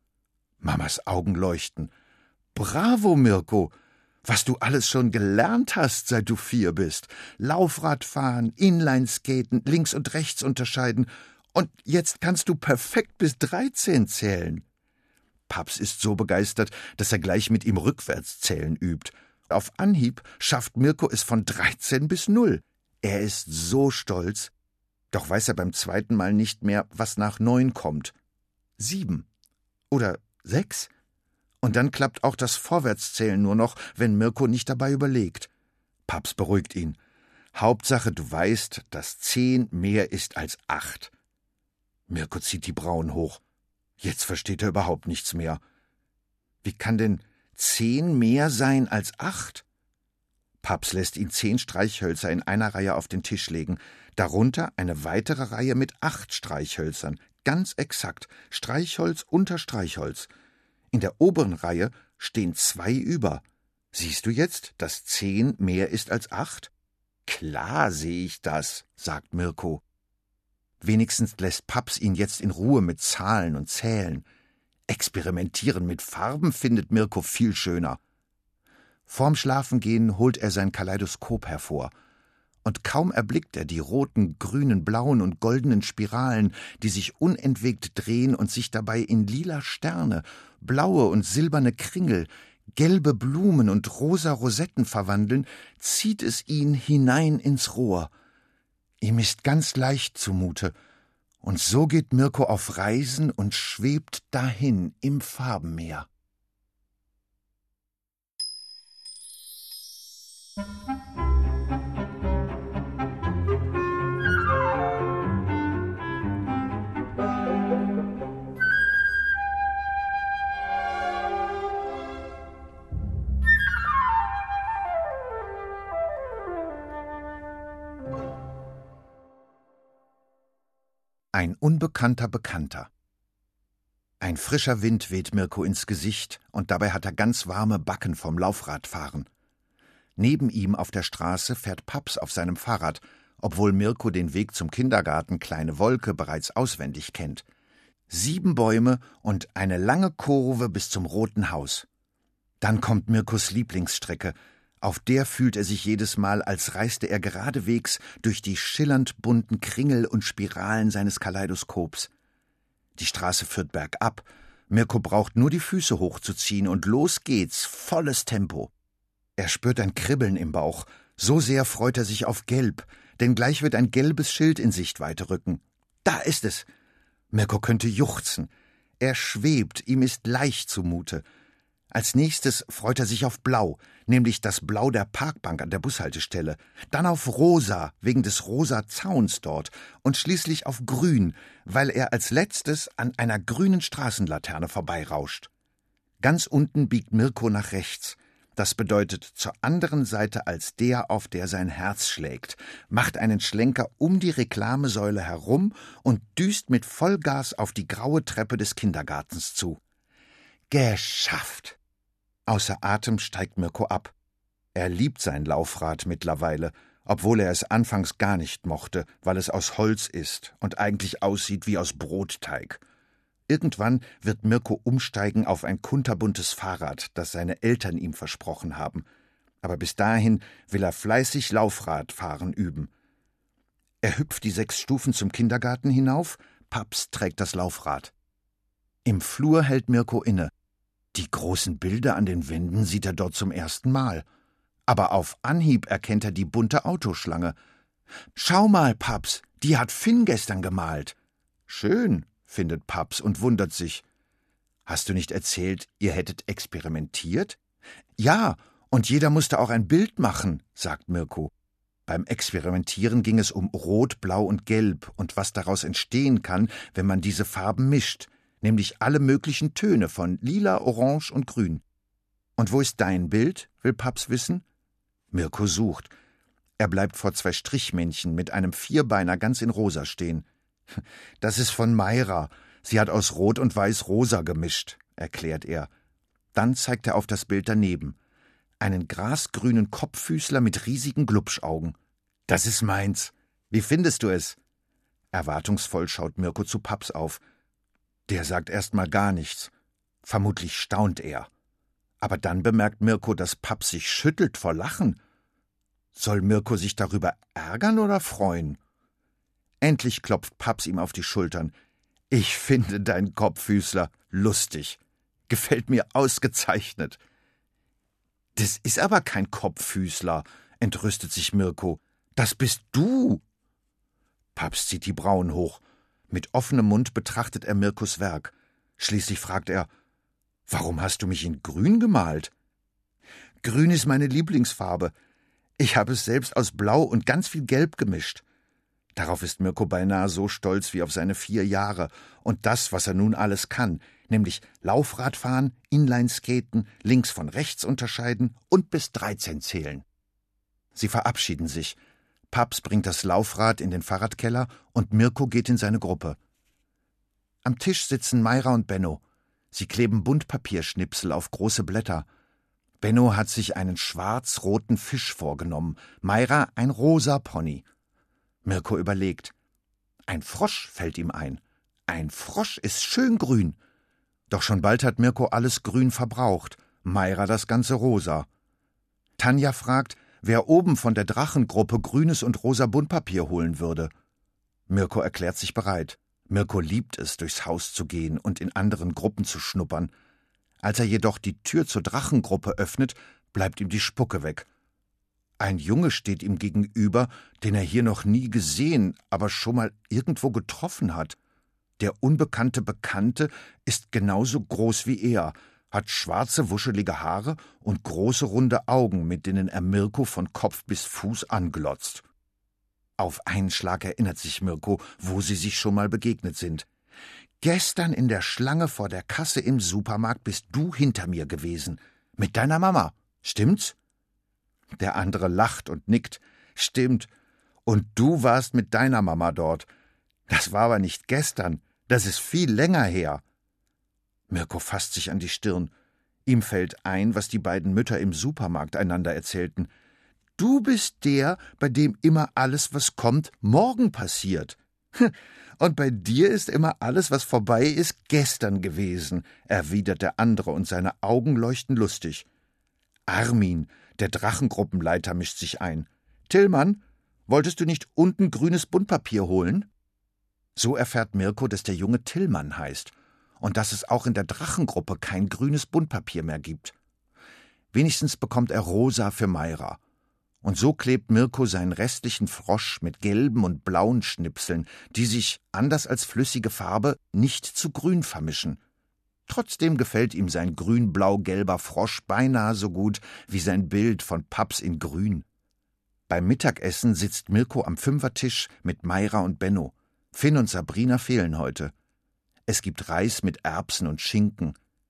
Mamas Augen leuchten. Bravo, Mirko! Was du alles schon gelernt hast, seit du vier bist. Laufradfahren, Inlineskaten, links und rechts unterscheiden. Und jetzt kannst du perfekt bis dreizehn zählen. Paps ist so begeistert, dass er gleich mit ihm rückwärts zählen übt. Auf Anhieb schafft Mirko es von dreizehn bis null. Er ist so stolz. Doch weiß er beim zweiten Mal nicht mehr, was nach neun kommt. Sieben. Oder sechs? Und dann klappt auch das Vorwärtszählen nur noch, wenn Mirko nicht dabei überlegt. Paps beruhigt ihn. Hauptsache, du weißt, dass zehn mehr ist als acht. Mirko zieht die Brauen hoch. Jetzt versteht er überhaupt nichts mehr. Wie kann denn zehn mehr sein als acht? Paps lässt ihn zehn Streichhölzer in einer Reihe auf den Tisch legen, darunter eine weitere Reihe mit acht Streichhölzern, ganz exakt, Streichholz unter Streichholz. In der oberen Reihe stehen zwei über. Siehst du jetzt, dass zehn mehr ist als acht? Klar sehe ich das, sagt Mirko. Wenigstens lässt Paps ihn jetzt in Ruhe mit Zahlen und Zählen. Experimentieren mit Farben findet Mirko viel schöner. Vorm Schlafengehen holt er sein Kaleidoskop hervor. Und kaum erblickt er die roten, grünen, blauen und goldenen Spiralen, die sich unentwegt drehen und sich dabei in lila Sterne, blaue und silberne Kringel, gelbe Blumen und rosa Rosetten verwandeln, zieht es ihn hinein ins Rohr. Ihm ist ganz leicht zumute, und so geht Mirko auf Reisen und schwebt dahin im Farbenmeer. Ein unbekannter Bekannter. Ein frischer Wind weht Mirko ins Gesicht, und dabei hat er ganz warme Backen vom Laufradfahren. Neben ihm auf der Straße fährt Paps auf seinem Fahrrad, obwohl Mirko den Weg zum Kindergarten Kleine Wolke bereits auswendig kennt. Sieben Bäume und eine lange Kurve bis zum Roten Haus. Dann kommt Mirkos Lieblingsstrecke. Auf der fühlt er sich jedes Mal, als reiste er geradewegs durch die schillernd bunten Kringel und Spiralen seines Kaleidoskops. Die Straße führt bergab. Mirko braucht nur die Füße hochzuziehen, und los geht's, volles Tempo. Er spürt ein Kribbeln im Bauch. So sehr freut er sich auf Gelb, denn gleich wird ein gelbes Schild in Sichtweite rücken. Da ist es! Mirko könnte juchzen. Er schwebt, ihm ist leicht zumute. Als nächstes freut er sich auf Blau, nämlich das Blau der Parkbank an der Bushaltestelle, dann auf Rosa, wegen des rosa Zauns dort, und schließlich auf Grün, weil er als letztes an einer grünen Straßenlaterne vorbeirauscht. Ganz unten biegt Mirko nach rechts. Das bedeutet zur anderen Seite als der, auf der sein Herz schlägt, macht einen Schlenker um die Reklamesäule herum und düst mit Vollgas auf die graue Treppe des Kindergartens zu. Geschafft! Außer Atem steigt Mirko ab. Er liebt sein Laufrad mittlerweile, obwohl er es anfangs gar nicht mochte, weil es aus Holz ist und eigentlich aussieht wie aus Brotteig. Irgendwann wird Mirko umsteigen auf ein kunterbuntes Fahrrad, das seine Eltern ihm versprochen haben. Aber bis dahin will er fleißig Laufradfahren üben. Er hüpft die sechs Stufen zum Kindergarten hinauf, Paps trägt das Laufrad. Im Flur hält Mirko inne. Die großen Bilder an den Wänden sieht er dort zum ersten Mal. Aber auf Anhieb erkennt er die bunte Autoschlange. »Schau mal, Paps, die hat Finn gestern gemalt.« »Schön«, findet Paps und wundert sich. »Hast du nicht erzählt, ihr hättet experimentiert?« »Ja, und jeder musste auch ein Bild machen«, sagt Mirko. Beim Experimentieren ging es um Rot, Blau und Gelb und was daraus entstehen kann, wenn man diese Farben mischt, nämlich alle möglichen Töne von Lila, Orange und Grün. »Und wo ist dein Bild?«, will Paps wissen. Mirko sucht. Er bleibt vor zwei Strichmännchen mit einem Vierbeiner ganz in Rosa stehen. »Das ist von Mayra. Sie hat aus Rot und Weiß Rosa gemischt«, erklärt er. Dann zeigt er auf das Bild daneben. Einen grasgrünen Kopffüßler mit riesigen Glubschaugen. »Das ist meins. Wie findest du es?« Erwartungsvoll schaut Mirko zu Paps auf. Der sagt erst mal gar nichts. Vermutlich staunt er. Aber dann bemerkt Mirko, dass Paps sich schüttelt vor Lachen. Soll Mirko sich darüber ärgern oder freuen? Endlich klopft Paps ihm auf die Schultern. »Ich finde dein Kopffüßler lustig. Gefällt mir ausgezeichnet.« »Das ist aber kein Kopffüßler«, entrüstet sich Mirko. »Das bist du!« Paps zieht die Brauen hoch. Mit offenem Mund betrachtet er Mirkos Werk. Schließlich fragt er, »Warum hast du mich in Grün gemalt?« »Grün ist meine Lieblingsfarbe. Ich habe es selbst aus Blau und ganz viel Gelb gemischt.« Darauf ist Mirko beinahe so stolz wie auf seine vier Jahre und das, was er nun alles kann, nämlich Laufradfahren, Inlineskaten, links von rechts unterscheiden und bis dreizehn zählen. Sie verabschieden sich. Paps bringt das Laufrad in den Fahrradkeller und Mirko geht in seine Gruppe. Am Tisch sitzen Mayra und Benno. Sie kleben Buntpapierschnipsel auf große Blätter. Benno hat sich einen schwarz-roten Fisch vorgenommen, Mayra ein rosa Pony. Mirko überlegt. Ein Frosch fällt ihm ein. Ein Frosch ist schön grün. Doch schon bald hat Mirko alles Grün verbraucht, Mayra das ganze Rosa. Tanja fragt, wer oben von der Drachengruppe grünes und rosa Buntpapier holen würde. Mirko erklärt sich bereit. Mirko liebt es, durchs Haus zu gehen und in anderen Gruppen zu schnuppern. Als er jedoch die Tür zur Drachengruppe öffnet, bleibt ihm die Spucke weg. Ein Junge steht ihm gegenüber, den er hier noch nie gesehen, aber schon mal irgendwo getroffen hat. Der unbekannte Bekannte ist genauso groß wie er, hat schwarze, wuschelige Haare und große, runde Augen, mit denen er Mirko von Kopf bis Fuß anglotzt. Auf einen Schlag erinnert sich Mirko, wo sie sich schon mal begegnet sind. »Gestern in der Schlange vor der Kasse im Supermarkt bist du hinter mir gewesen. Mit deiner Mama. Stimmt's?« Der andere lacht und nickt. »Stimmt. Und du warst mit deiner Mama dort. Das war aber nicht gestern. Das ist viel länger her.« Mirko fasst sich an die Stirn. Ihm fällt ein, was die beiden Mütter im Supermarkt einander erzählten. »Du bist der, bei dem immer alles, was kommt, morgen passiert. Und bei dir ist immer alles, was vorbei ist, gestern gewesen«, erwidert der andere und seine Augen leuchten lustig. Armin, der Drachengruppenleiter, mischt sich ein. »Tillmann, wolltest du nicht unten grünes Buntpapier holen?« So erfährt Mirko, dass der Junge Tillmann heißt und dass es auch in der Drachengruppe kein grünes Buntpapier mehr gibt. Wenigstens bekommt er rosa für Mayra. Und so klebt Mirko seinen restlichen Frosch mit gelben und blauen Schnipseln, die sich, anders als flüssige Farbe, nicht zu grün vermischen. Trotzdem gefällt ihm sein grün-blau-gelber Frosch beinahe so gut wie sein Bild von Paps in Grün. Beim Mittagessen sitzt Mirko am Fünfertisch mit Mayra und Benno. Finn und Sabrina fehlen heute. Es gibt Reis mit Erbsen und Schinken.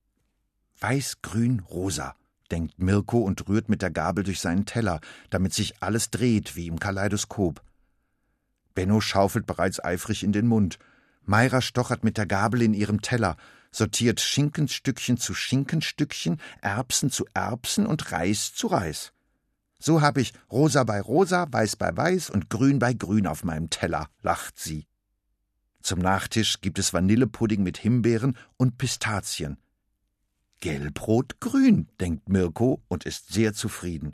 Weiß, grün, rosa, denkt Mirko und rührt mit der Gabel durch seinen Teller, damit sich alles dreht wie im Kaleidoskop. Benno schaufelt bereits eifrig in den Mund. Mayra stochert mit der Gabel in ihrem Teller, sortiert Schinkenstückchen zu Schinkenstückchen, Erbsen zu Erbsen und Reis zu Reis. »So habe ich rosa bei rosa, weiß bei weiß und grün bei grün auf meinem Teller«, lacht sie. Zum Nachtisch gibt es Vanillepudding mit Himbeeren und Pistazien. »Gelb, rot, grün«, denkt Mirko und ist sehr zufrieden.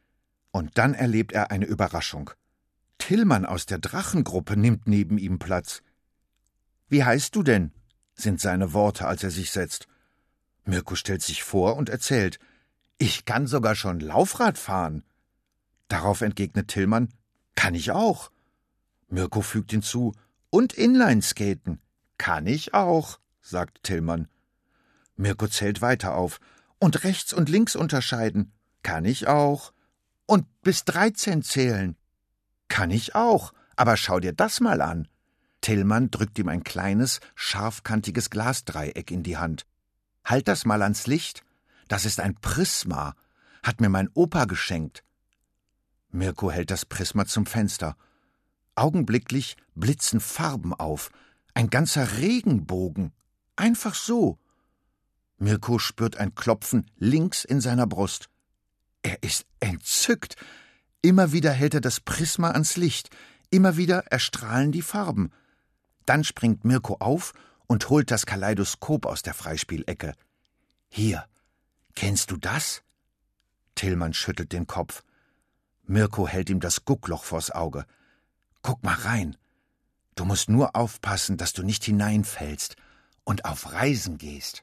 Und dann erlebt er eine Überraschung. Tillmann aus der Drachengruppe nimmt neben ihm Platz. »Wie heißt du denn?«, sind seine Worte, als er sich setzt. Mirko stellt sich vor und erzählt: »Ich kann sogar schon Laufrad fahren.« Darauf entgegnet Tillmann: »Kann ich auch.« Mirko fügt hinzu: »Und Inlineskaten.« »Kann ich auch«, sagt Tillmann. Mirko zählt weiter auf: »Und rechts und links unterscheiden.« »Kann ich auch.« »Und bis dreizehn zählen.« »Kann ich auch, aber schau dir das mal an.« Tillmann drückt ihm ein kleines, scharfkantiges Glasdreieck in die Hand. »Halt das mal ans Licht. Das ist ein Prisma. Hat mir mein Opa geschenkt.« Mirko hält das Prisma zum Fenster. Augenblicklich blitzen Farben auf. Ein ganzer Regenbogen. Einfach so. Mirko spürt ein Klopfen links in seiner Brust. Er ist entzückt. Immer wieder hält er das Prisma ans Licht. Immer wieder erstrahlen die Farben. Dann springt Mirko auf und holt das Kaleidoskop aus der Freispielecke. »Hier, kennst du das?« Tillmann schüttelt den Kopf. Mirko hält ihm das Guckloch vors Auge. »Guck mal rein. Du musst nur aufpassen, dass du nicht hineinfällst und auf Reisen gehst.«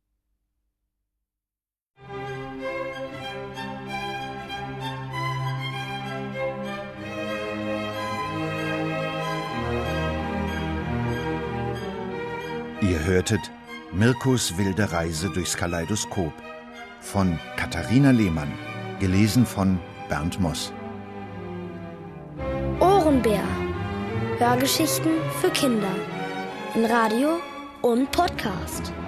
Ihr hörtet Mirkos wilde Reise durchs Kaleidoskop von Katharina Lehmann, gelesen von Bernd Moss. Ohrenbär. Hörgeschichten für Kinder. In Radio und Podcast.